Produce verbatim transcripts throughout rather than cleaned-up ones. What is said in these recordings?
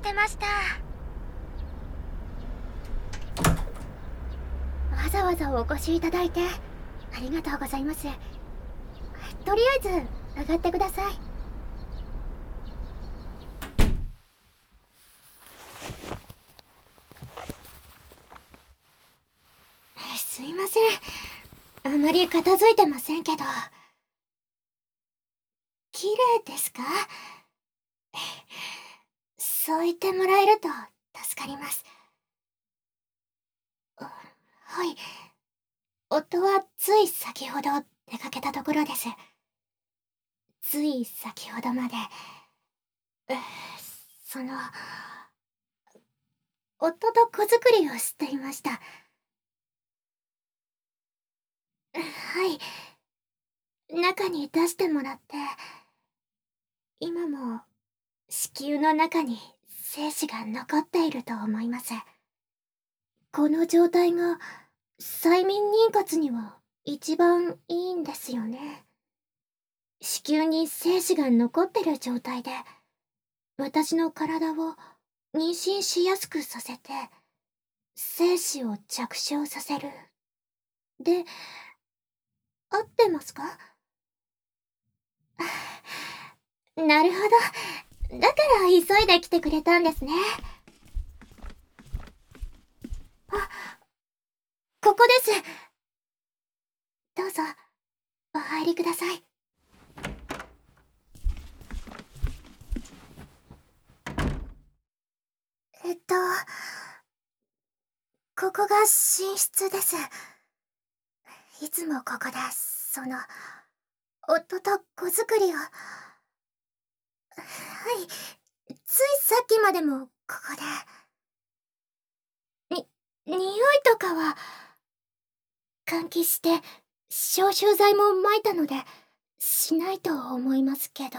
してました。 わざわざお越しいただいてありがとうございます。とりあえず上がってください。すいません、あまり片付いてませんけど。綺麗ですか？そう言ってもらえると助かります。はい、夫はつい先ほど出かけたところです。つい先ほどまで、えーその、夫と子作りをしていました。はい、中に出してもらって、今も子宮の中に精子が残っていると思います。この状態が催眠妊活には一番いいんですよね。子宮に精子が残ってる状態で、私の体を妊娠しやすくさせて、精子を着床させる。で、合ってますか？なるほど。だから急いで来てくれたんですね。あ、ここです。どうぞ、お入りください。えっと、ここが寝室です。いつもここで、その、夫と子作りを。はい、ついさっきまでもここで。に、匂いとかは、換気して、消臭剤も撒いたので、しないと思いますけど。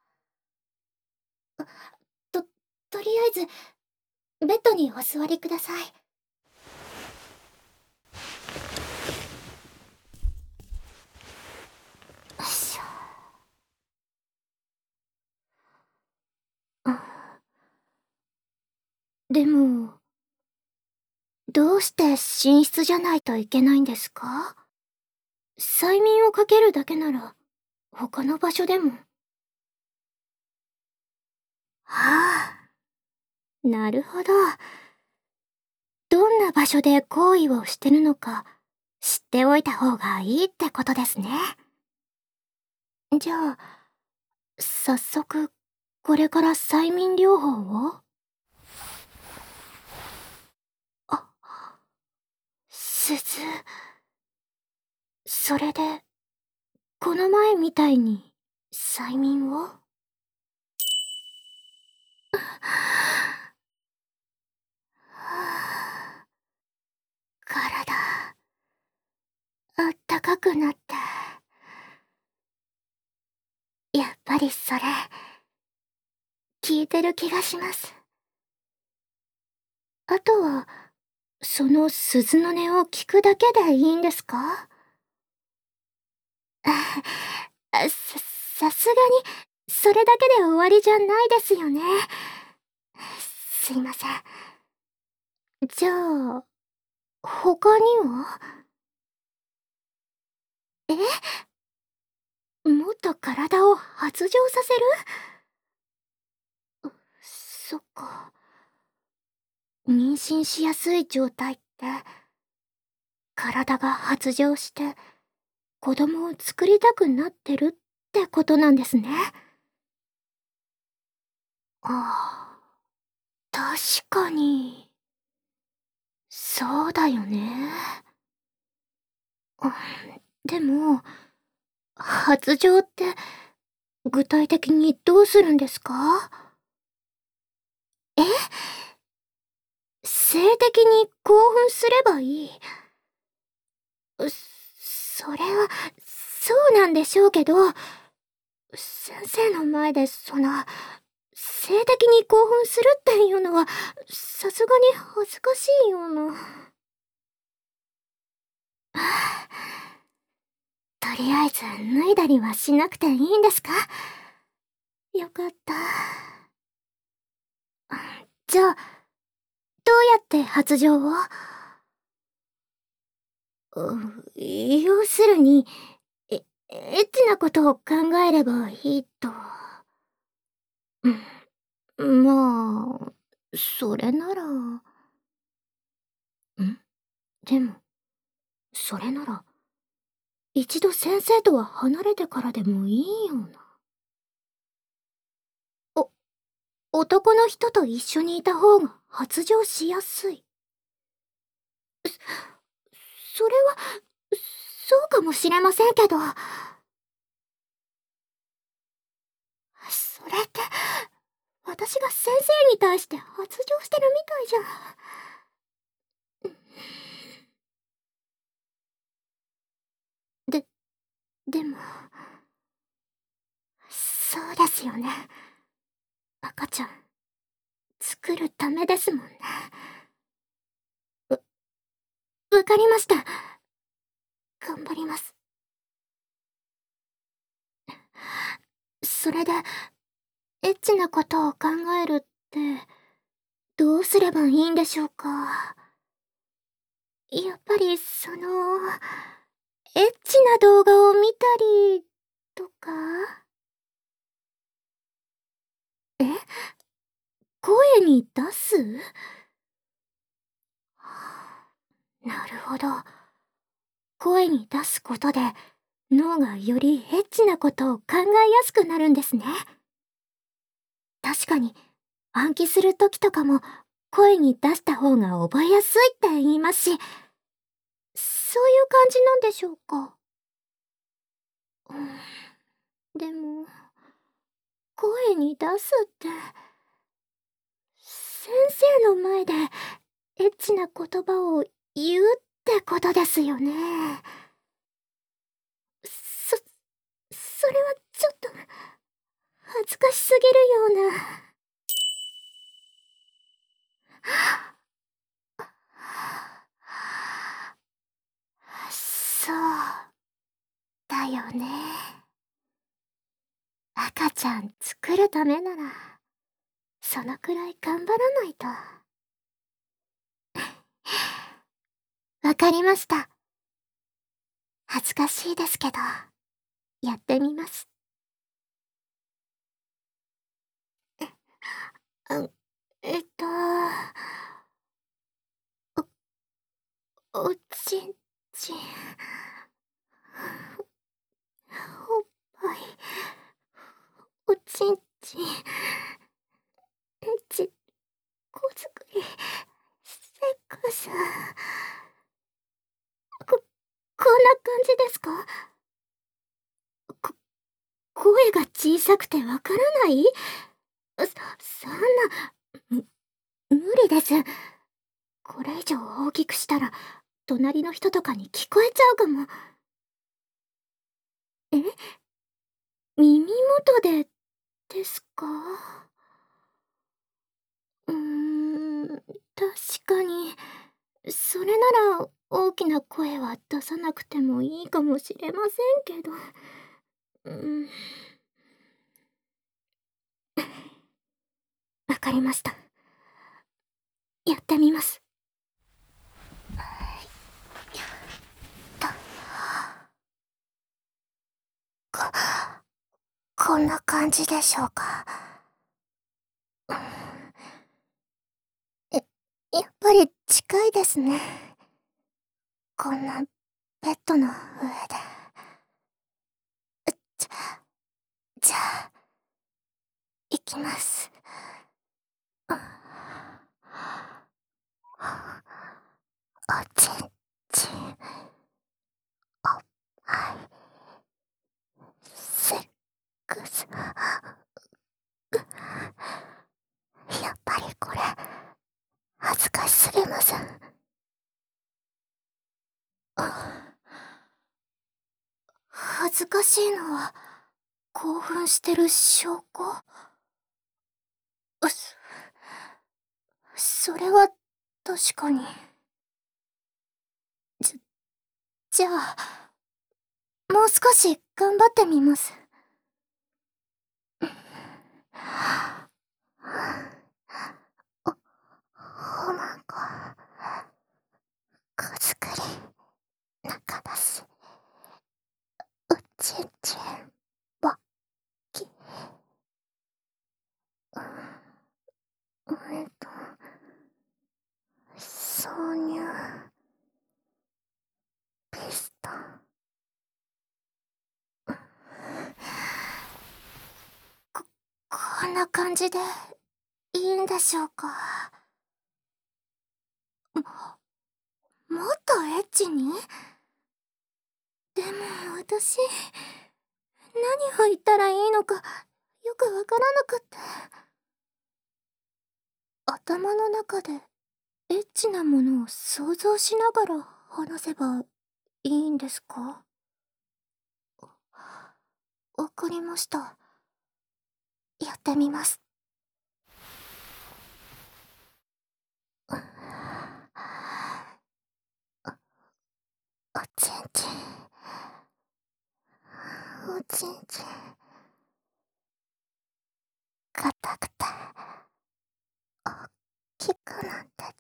と、とりあえず、ベッドにお座りください。よいしょ。でも、どうして寝室じゃないといけないんですか？催眠をかけるだけなら、他の場所でも。はあ、なるほど。どんな場所で行為をしてるのか知っておいた方がいいってことですね。じゃあ、早速、これから催眠療法を？あ、鈴。それで、この前みたいに催眠を？体、あったかくなって。やっぱりそれ、効いてる気がします。あとは、その鈴の音を聞くだけでいいんですか？あ、さ、さすがに、それだけで終わりじゃないですよね。すいません。じゃあ、他には？え？もっと体を発情させる？そっか。妊娠しやすい状態って、体が発情して、子供を作りたくなってるってことなんですね。ああ、確かに。そうだよね。あ、でも、発情って具体的にどうするんですか？え？性的に興奮すればいい？それは、そうなんでしょうけど、先生の前でその、性的に興奮するっていうのは、さすがに恥ずかしいような。とりあえず脱いだりはしなくていいんですか？よかった。 じゃあ、どうやって発情を？う要するに、え、エッチなことを考えればいいと。うん、まあ、それなら。ん？でも、それなら、一度先生とは離れてからでもいいよな。お、男の人と一緒にいた方が発情しやすい。そ、それは、そうかもしれませんけど。それって、私が先生に対して発情してるみたいじゃん。で、でも、そうですよね。赤ちゃん、作るためですもんね。わ、わかりました。頑張ります。それで、エッチなことを考えるって、どうすればいいんでしょうか。やっぱり、その、エッチな動画を見たり、とか？え？声に出す？なるほど。声に出すことで、脳がよりエッチなことを考えやすくなるんですね。確かに、暗記するときとかも、声に出した方が覚えやすいって言いますし、そういう感じなんでしょうか。うん、でも、声に出すって、先生の前でエッチな言葉を言うってことですよね。そ、それはちょっと、恥ずかしすぎるような。そうだよね。赤ちゃん作るためなら、そのくらい頑張らないと。わかりました。恥ずかしいですけど、やってみます。あ、えっと、お、おちんちん、おっぱい、おちんちん、エッチ、子作り、セックス。こ、こんな感じですか？こ、声が小さくてわからない？そ、そんな、む、無理です。これ以上大きくしたら、隣の人とかに聞こえちゃうかも。え？耳元で、ですか？うーん、確かに、それなら大きな声は出さなくてもいいかもしれませんけど。うん。わかりました。やってみます。と、こ、こんな感じでしょうか。や、やっぱり近いですね。こんなベッドの上で。じゃ、じゃあ、行きます。おちんちん、おっぱい、セックス。やっぱりこれ、恥ずかしすぎます。恥ずかしいのは、興奮してる証拠？そ、それは、確かに。じ、じゃあ、もう少し頑張ってみます。お、 おまんこ、こづくり、中だし、うちんちん、ばっき。う、えっと、挿入、ピストン。こ、こんな感じでいいんでしょうか。も、もっとエッチに？でも私、何を言ったらいいのかよくわからなくって。頭の中でエッチなものを想像しながら話せばいいんですか？わかりました。やってみます。おちんちん、おちんちん、硬くておっきくなってて、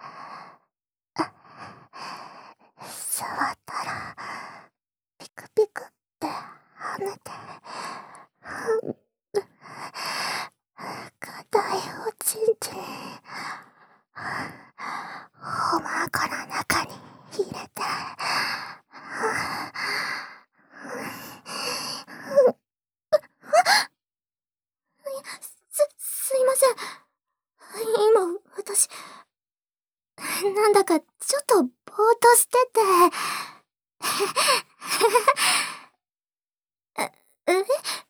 触ったらピクピクって跳ねて、硬いおちんちんおまんこの中に入れて、す、すいません。今、私、なんだかちょっとぼーっとしてて。え、え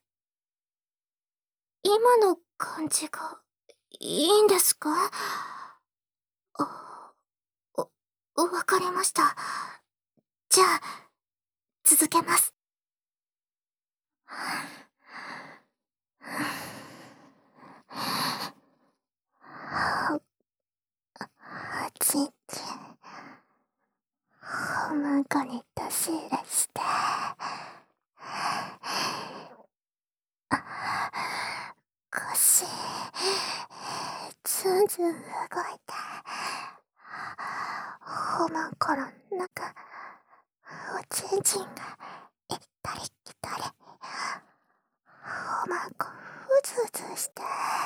今の感じがいいんですか？あ、お、わかりました。じゃあ、続けます。おちんちん、おまんこに出し入れして、腰、ずんずん動いて、おまんこの中、おちんちんが行ったり来たり、おまんこうずうずして、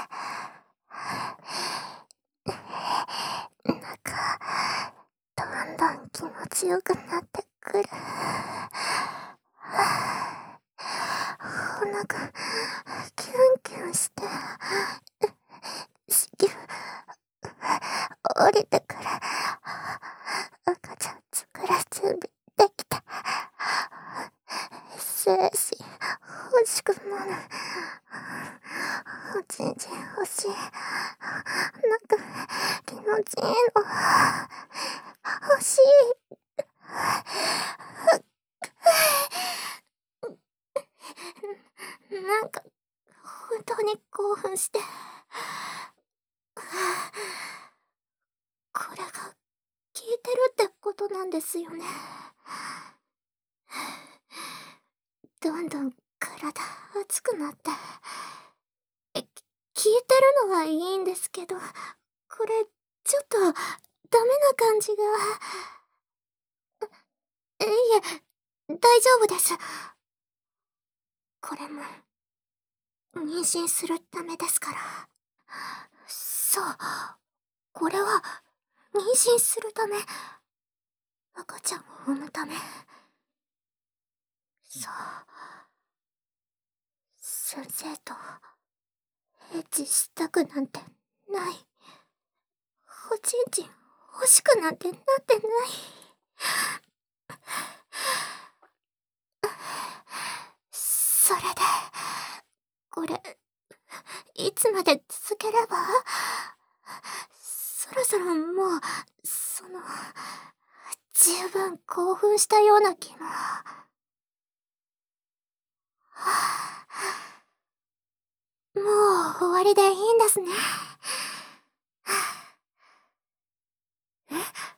なんか、どんどん気持ちよくなってくる。お腹、キュンキュンして、子宮、降りてくる。赤ちゃん作る準備できた。精子欲しくなる。おちんちん欲しい。なんか気持ちいいの。欲しい。なんか本当に興奮して、これが効いてるってことなんですよね。どんどん体熱くなって、え、き効いてるのはいいんですけど、これちょっとダメな感じが。いえ、大丈夫です。これも妊娠するためですから。そう、これは妊娠するため、赤ちゃんを産むため。そう、先生とエッチしたくなんてない。おちんちん欲しくなんてなってない。それで、これ、いつまで続ければ？そろそろもう、その、十分興奮したような気も。はあ、もう終わりでいいんですね。え？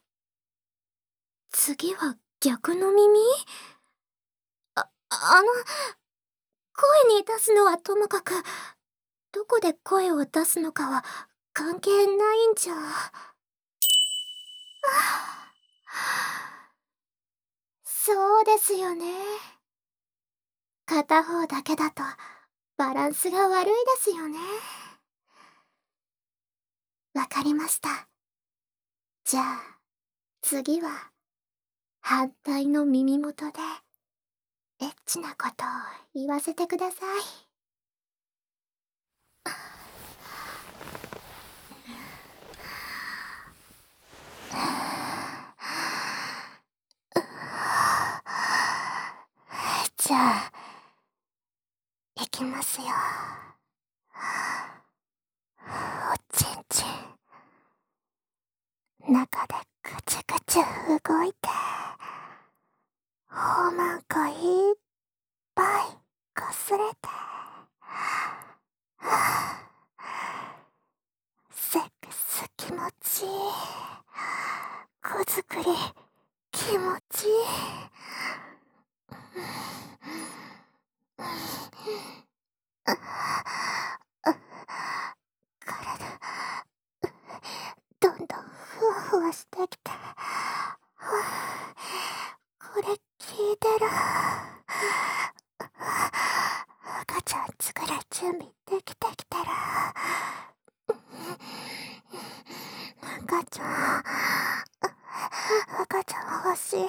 次は逆の耳？あ、あの、声に出すのはともかく、どこで声を出すのかは関係ないんじゃ。 そうですよね。片方だけだとバランスが悪いですよね。わかりました。じゃあ、次は反対の耳元でエッチなことを言わせてください。じゃあ、いきますよ。おちんちん、中でぐちぐち動いて、肛門がいっぱいこすれて、セックス気持ちいい。子作り気持ちいい。体どんどんふわふわしてきて、これ聞いてる。赤ちゃん作る準備できてきてる。赤ちゃん赤ちゃん欲しい。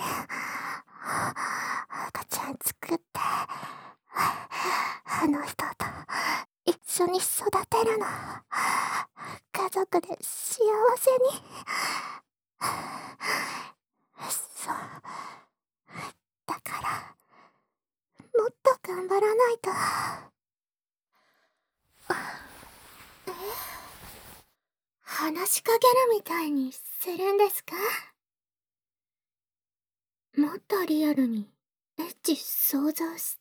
赤ちゃん作って、あの人と一緒に育てるの。家族で幸せに。そう。だから、もっと頑張らないと。え？話しかけるみたいにするんですか？もっとリアルにエッチ想像して。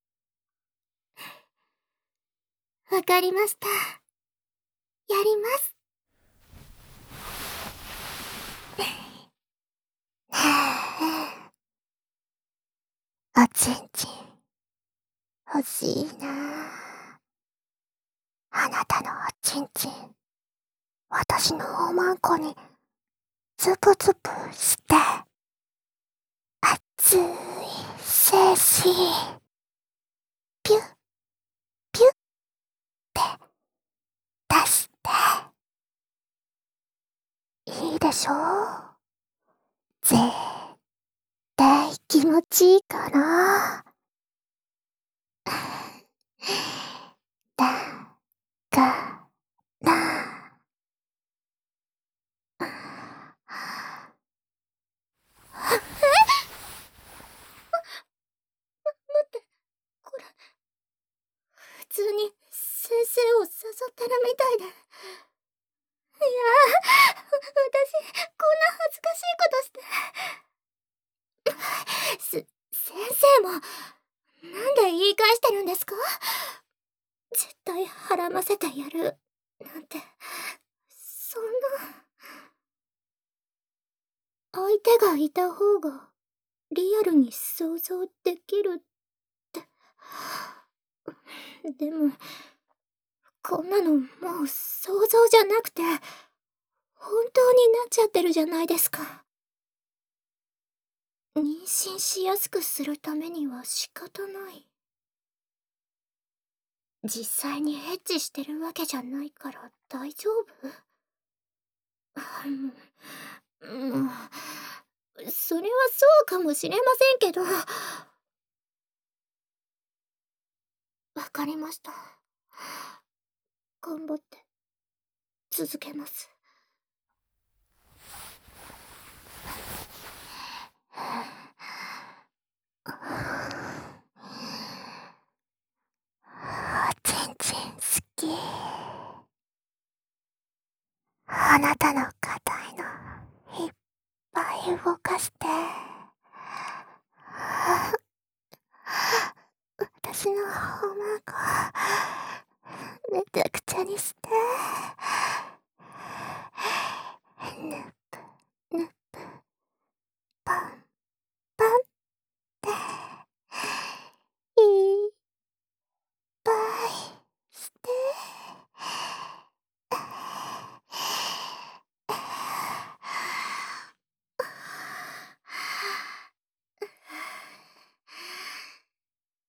わかりました。やります。おちんちん欲しいなあ。あなたのおちんちん、私のおまんこにつぷつぷして、熱い精子ピュッピュッって出して、いいでしょう？絶対気持ちいいかな。だから待って、これ普通に先生を誘ってるみたいで。いやー、私こんな恥ずかしいことして。す、先生もなんで言い返してるんですか？絶対はらませてやるなんて、そんな。相手がいた方がリアルに想像できるって。でもこんなのもう想像じゃなくて本当になっちゃってるじゃないですか。妊娠しやすくするためには仕方ない。実際にエッチしてるわけじゃないから大丈夫？もう、それはそうかもしれませんけど。わかりました。頑張って続けます。おちんちん好き。あなたの硬いのいっぱい動かして、私のおまんこめちゃくちゃにして。